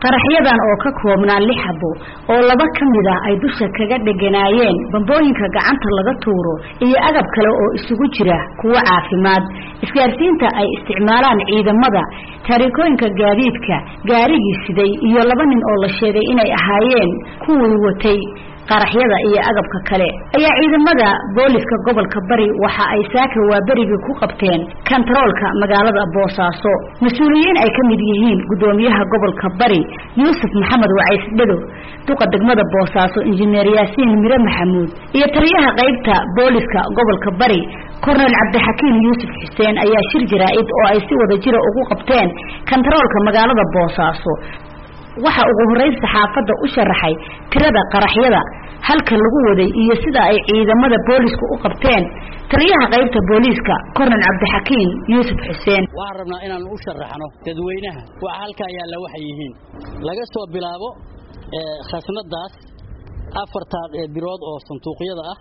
qaraxyadan oo ka koobnaa 6 xabo oo laba kamid ah ay dusha kaga dhiganaayeen bambooyinka gacanta laga tuuro iyo agab kale oo isugu jira kuwa caafimaad isgaarsiinta ay isticmaalaan ciidamada taariikooyinka gaadiidka gaarigii siday iyo 2 nin oo la sheegay inay ahaayeen kuwii watay qaraxyada iyo agabka kale ayaa ciidamada booliska gobolka Bari waxa ay saaka waabarigi ku qabteen kantaroolka magaalada Boosaaso mas'uuliyiin ay kamid yihiin gudoomiyaha gobolka Bari Yuusuf Maxamed Wacays Dhado duqa degmada Boosaaso injineer Yaasiin Mire Maxamuud iyo taliyaha qaybta booliska gobolka Bari Kornel Cabdixakiin Yuusuf Xuseen ayaa shir jiraa'id oo ay si wada jira ugu qabteen kantaroolka magaalada Boosaaso waxa ugu horeyn saxaafada u sharaxay tirada qaraxyada halka lagu waday iyo sida ay ciidamada boolisku u qabteen taliyaha qaybta booliska Kornel Cabdixakiin Yuusuf Xuseen waxaan rabnaa inaan u sharaxno dadweynaha waxa halka ayaa la waxay yihiin laga soo bilaabo khasnadaas afarta birood oo sanduuqyada ah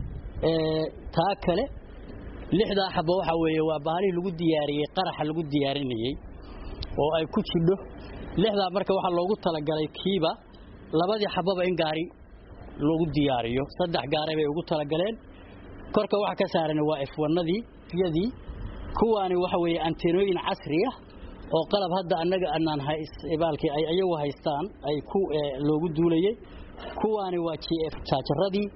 taa kale 6 xabo waxa weeye waa bahalii lagu diyaariyay qaraxa lagu diyaarinayay oo ay ku jidho 6 marka waxa loogu talagalay kiiba 2 xababa in gaari loogu diyaariyo 3 gaari bay ugu talagaleen korka waxa ka saaran waa F1nadii fiyadii kuwaani waxa weeye anteenooyin casri ah oo qalab hadda anaga annaan ibaalkii ay ayagu haystaan ay ku loogu duulayay kuwaani waa GF chargeradii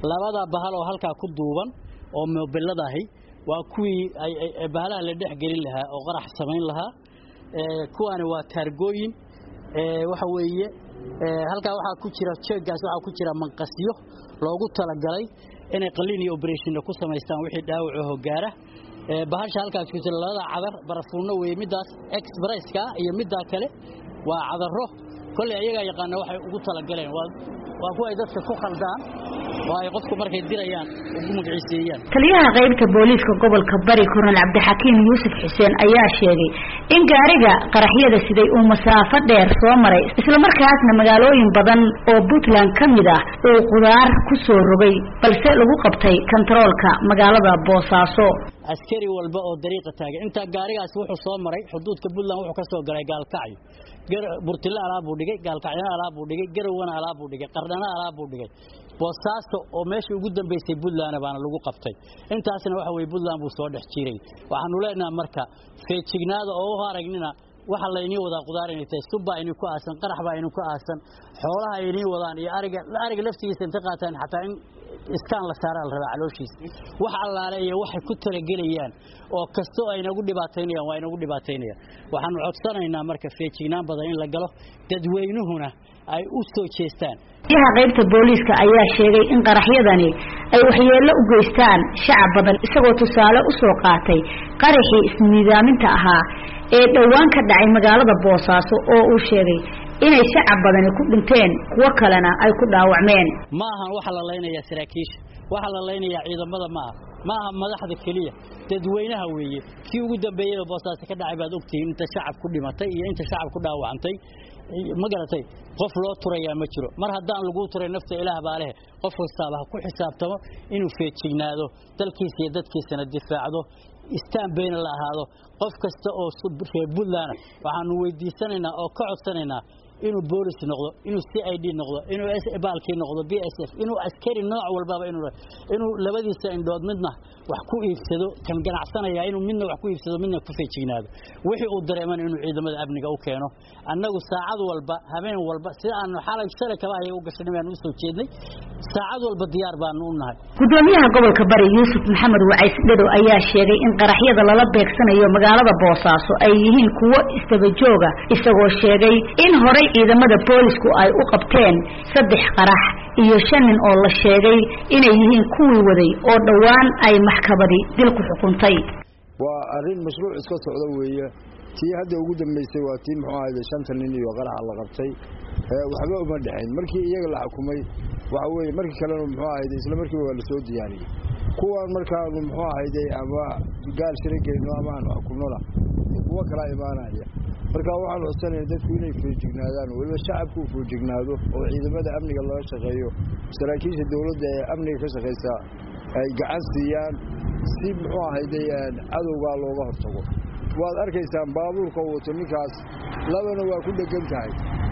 2 bahal oo halka ku duuban oo mobiladahay waa kuwii ay bahalaha la dhex gelin lahaa oo qarax sameyn lahaa kuwaani waa taargooyin waxa weeye halka waxa ku jira jeegaas waxa ku jira manqasyo loogu talagalay inay qalliin iyo operation ku sameystaan wixii dhaawac oo gaara bahasha halkaas ku jira 2 cadar barafuuno weey midaas expresska iyo midda kale waa cadaro kulli ayaga yaqaan waxay ugu talagaleen waa kuwa ay dadka ku khaldaan way qofku markay dirayaan ugu magaciiseeyaan taliyaha qaybta booliska gobolka Bari Kornel Cabdixakiin Yuusuf Xuseen ayaa sheegay in gaariga qaraxyada siday uu masaafo dheer soo maray isla markaasna magaalooyin badan oo Puntland kamid ah oo qudaar ku soo rogay balse lagu qabtay kantaroolka magaalada Boosaaso askari walba oo dariiqa taagan inta gaarigaas wuxuu soo maray xuduudka Puntland wuxuu ka soo galay Gaalkacyo burtila alaab uu dhigay Gaalkacyo alaab uu dhigay Garowana alaab uu dhigay Qardana alaab uu dhigay Boosaaso oo meeshii ugu dambeysay Puntland baana lagu qabtay intaasna waxa weey Puntland buu soo dhex jiray waxaan u leenahay marka feejignaada oo aragnina waxa la inii wada qudaar inay tahay suba inuu ku aasan qarax baa inuu ku aasan xoolaha inii wadaan iyo ariga laftigiisa inta qaataan xataa in iskaan la saaraa la rabaa calooshiisa wax allaaleeyo waxay ku talagelayaan oo kasto ay nagu dhibaataynayaan waa inagu dhibaataynayaan waxaan codsanaynaa marka feejignaan badan in la galo dadweynuhuna ay u soo jeestaan taliyaha qaybta booliska ayaa sheegay in qaraxyadani ay waxyeello u geystaan shacab badan isagoo tusaale u soo qaatay qaraxii ismiidaaminta ahaa ee dhawaan ka dhacay magaalada Boosaaso oo uu sheegay inay shacab badan ku dhinteen kuwa kalena ay ku dhaawacmeen ma aha waxa la leenayaa saraakiisha waxa la leenayaa ciidamada ma aha madaxda kaliya dadweynaha weeye kii ugu dambeeyay Boosaaso ka dhacay baad ogtiin inta shacab ku dhimatay iyo inta shacab ku dhaawacantay ma garatay qof loo turayaa ma jiro mar haddaan lagu turay nafta Ilaah baa leh qof wastaaba ku xisaabtamo inuu feejignaado dalkiisa iyo dadkiisana difaacdo istaan been la ahaado qof kasta oo Puntland waxaanu weydiisanaynaa oo ka codsanaynaa inuu boolis noqdo inuu CID noqdo inuu SBaalkii noqdo BSF inuu askari nooc walba inuu labadiisa indhood midna wax ku iibsado kan ganacsanaya inuu midna wax ku iibsado midna ku feejignaado wixii uu dareeman inuu ciidamada amniga u keeno annagu saacad walba habeen walba sida aanu xalay shalay kaba ay u gashanayaan u soo jeednay saacad walba diyaar baan u nahay gudoomiyaha gobolka Bari Yuusuf Maxamed Wacays Dhado ayaa sheegay in qaraxyada lala beegsanayo magaalada Boosaaso ay yihiin kuwo istaba jooga isagoo sheegay in horay ciidamada boolisku ay u qabteen 3 qarax iyo 5 nin oo la sheegay inay yihiin kuwii waday oo dhawaan ay maxkamadi dil ku xukuntay waa arin mashruuc iska socda weeye tii hadda ugu dambeysay waa tii muxuu ahayd 5 nin iyo qarax la qabtay waxba uma dhaxayn markii iyaga la xukumay waxa weeye markii kale muxuu ahayd isla markii waa la soo diyaariyay kuwan markaa muxuu ahayd ama gaal shirkeyno ama aan xukumnada kuwa kala imaanaya marka waxaan codsanayaa dadku inay feejignaadaan waliba shacabku feejignaado oo ciidamada amniga laga shaqeeyo saraakiisha dawladda ee amniga ka shaqeysa ay gacan siiyaan si muxuu ahayd cadowga looga hortago waad arkaysaan baabuurka wato ninkaas labana waa ku dhagan tahay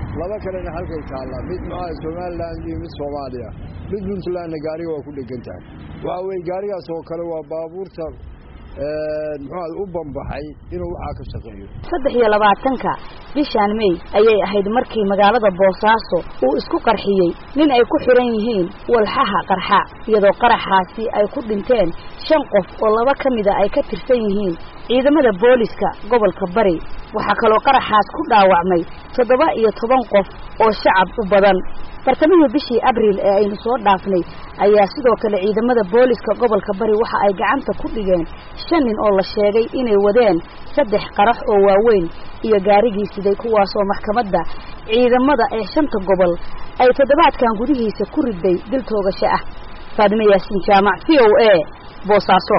laba kalena halkay taallaa mid maxaa Somaliland iyo mid Soomaaliya mid Puntland gaariga waa ku dhegan tahay waxa weey gaarigaas oo kale waa baabuurta maxaa u bambaxay inuu waxa ka shaqeeyo 23ka bishan May ayay ahayd markii magaalada Boosaaso uu isku qarxiyay nin ay ku xiran yihiin walxaha qarxa iyadoo qaraxaasi ay ku dhinteen 5 qof oo laba kamida ay ka tirsan yihiin ciidamada booliska gobolka Bari waxa kale oo qaraxaas ku dhaawacmay 17 qof oo shacab u badan bartamihii bishii Abriil ee aynu soo dhaafnay ayaa sidoo kale ciidamada booliska gobolka Bari waxa ay gacanta ku dhigeen 5 nin oo la sheegay inay wadeen 3 qarax oo waaweyn iyo gaarigii siday kuwaas oo maxkamadda ciidamada ee 5 gobol ay toddobaadkan gudihiisa ku riday dil toogasho ah Faadime Yaasin Jaamac VOA Boosaaso